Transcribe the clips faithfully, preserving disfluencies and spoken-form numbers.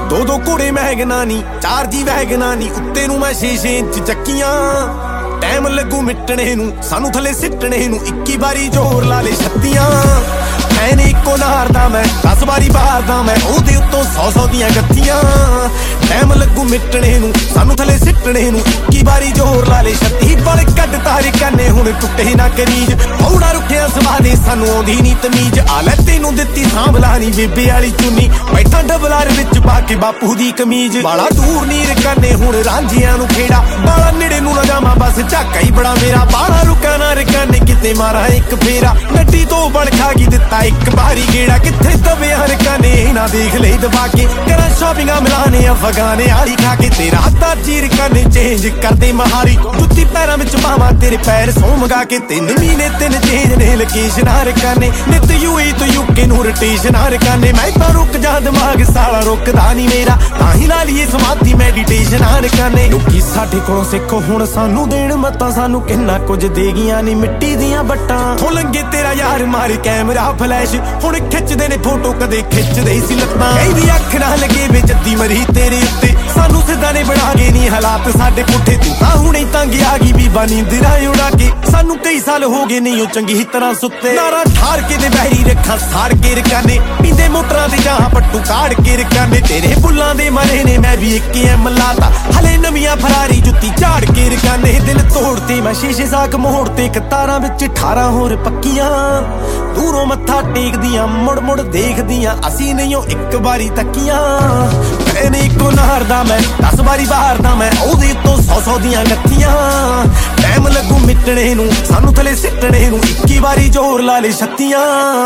दो दो घोड़े महगना नी, चार जी वैगना नी, उत्ते नू मैं छे छे इंच चक्कियां। टाइम लगू मिटने नू, सानू थले सिटने नू, इक्की बारी जोर ला ले छत्तियां। मैंने इको नारदा मैं, दस बारी बारदा मैं, ओहदे उत्तों सौ सौ दियां गत्तियां। टाइम लगू मिटने नू, सानू थले सिटने नू, इक्की बारी जोर ला ले छत्ती। बल कट तारे काने हुण टुटे ना करीज, औड़ा रुठिया सवादे सानू आउंदी नी तमीज। आ ले तेनू दित्ती सांभला नी बेबे वाली चुन्नी, बैठा डबलार विच पा के बापू दी कमीज। बाला दूर नीर काने हुण रांझियां नू खेड़ा, बाला नेड़े नू ना जावां बस झाका ही बड़ा मेरा। बाला रुका ना रकाने किते मारा एक फेरा, नड्डी तो बड़ खा गी दित्ता एक बारी गेड़ा। किथे दबे हर काने ना देख ले दबा के, करा शॉपिंगा मिलाने अफगाने आली खा के। तेरा हत्था चीर काने चेंज कर दे महारी, जुत्ती पैरां विच पावां तेरे पैर सौ मंगा के। तीन महीने तीन चेंज ने लोकेशन हर काने, नित यूए तो यूके नू रोटेशन हर काने। मैं तां रुक जा दिमाग साला रुकदा नी मेरा, तां ही ला लीए समाधि मैडिटेशन हर काने। लोकी साडे कोलों सिक्खो हुण सानू देण मतां, सानू किन्ना कुछ दे गईयां नी मिट्टी दियां बट्टां। हो लंगे तेरा यार मार कैमरा फ्लैश, हुण खिचदे ने फोटो कदे खिचदे सी लत्तां। कहदी अख ना लगे वे जद्दी मरी तेरे उत्ते, सानू सिद्धा ने बना गए नी हालात साडे पुठे। तू तां हुणे तंग आ गई बीबा नींदरां उड़ा के, सानू कई साल हो गए नहीं ओ चंगी तरह सुत्ते। नारा ठार के दे बहरी रखा साड़ के रकाने, पींदे मोटरां दे जहां पट्टू काड़ के रकाने। तेरे बुल्लां दे मरे ने मैं भी इक्की एम लाता, हले नवियां फरारी जुत्ती झाड़ के रकाने। दिल तोड़ते मैं शीशे साक मोड़ते, कतारां विच अठारह होर पक्कियां। दूरों मत्था टेकदियां मुड़ मुड़ देखदियां, असी नहीं ओ एक बारी तक्कियां। मैंने इको नारदा मैं, दस बारी बारदा मैं, ओहदे उत्तों सौ सौ दियां गत्तियां। टाइम लगू मिटने नू, सानू थले सिटने नू, इक्की बारी जोर ला ले छत्तियां।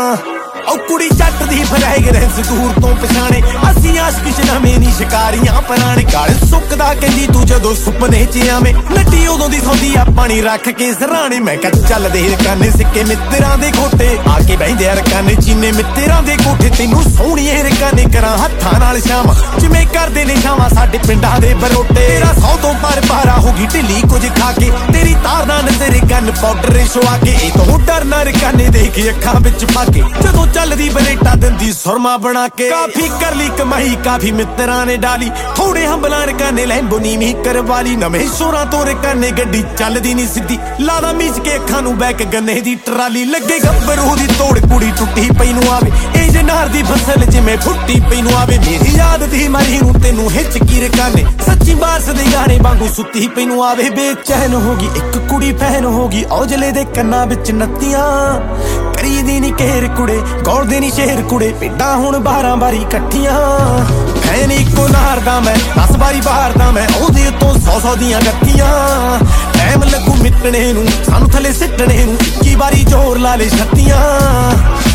ओ कुड़ी जट दी फ्रैगरेंस दूर तो पछाणे, असी आशिक च नवें नी शिकारियां पुराणे। गल सुकदा कहंदी तू जदों सुपने च आवें, नड्डी उदों दी सौंदी आ पानी रख के सराणे। मैं कह चलदे रकाने सिक्के मित्तरां दे कोठे, आके बहिंदे रकाने चीने मित्तरां दे कोठे। तैनू सोहणीए रकाने करां हत्थां नाल छावां, जिवें करदे ने छावां साडे पिंडां दे बरोटे। तेरा सौ तो पर पारा हो गई ढिल्ली कुछ खा के, तेरी तारदा नज़र गन पाउडर छुआ के। ए तो डरना रकाने देख अखां विच पा के, जदों चलदी बरेटा दिंदी सुरमा बना के। काफी कर ली कमाई काफी मित्तरां ने डाली, थोड़े हंबलां रकाने लैंबो नीवी करवा ली। नवें शोरां तो रकाने गड्डी चलदी नी सिद्धी, लादा मीच के अखां नू बैक गन्ने दी ट्राली। लगे गब्बरू दी तोड़ कुड़ी टुट्टी पई नू आवे, ए जनार दी फसल जिवें फुट्टी पई नू आवे। मेरी याद दी मरी नू तेनू हिचकी रकाने, सच्ची बारस दे गाने वांगू सुत्ती पई नू आवे। बेचैन होगी एक कुड़ी फैन होगी, औजले दे कन्नां विच नत्तियां। करी दी नी केर कुड़े गौलदे नी शेर कुड़े, पिंडां हुण बारां बारी कट्ठियां। मैं नी इको नारदा मैं, दस बारी बारदा मैं, ओहदे उत्तों सौ सौ दियां गत्तियां। टाइम लगू मिटने नू, सानू थले सिटने नू, इक्की बारी जोर ला ले छत्तियां।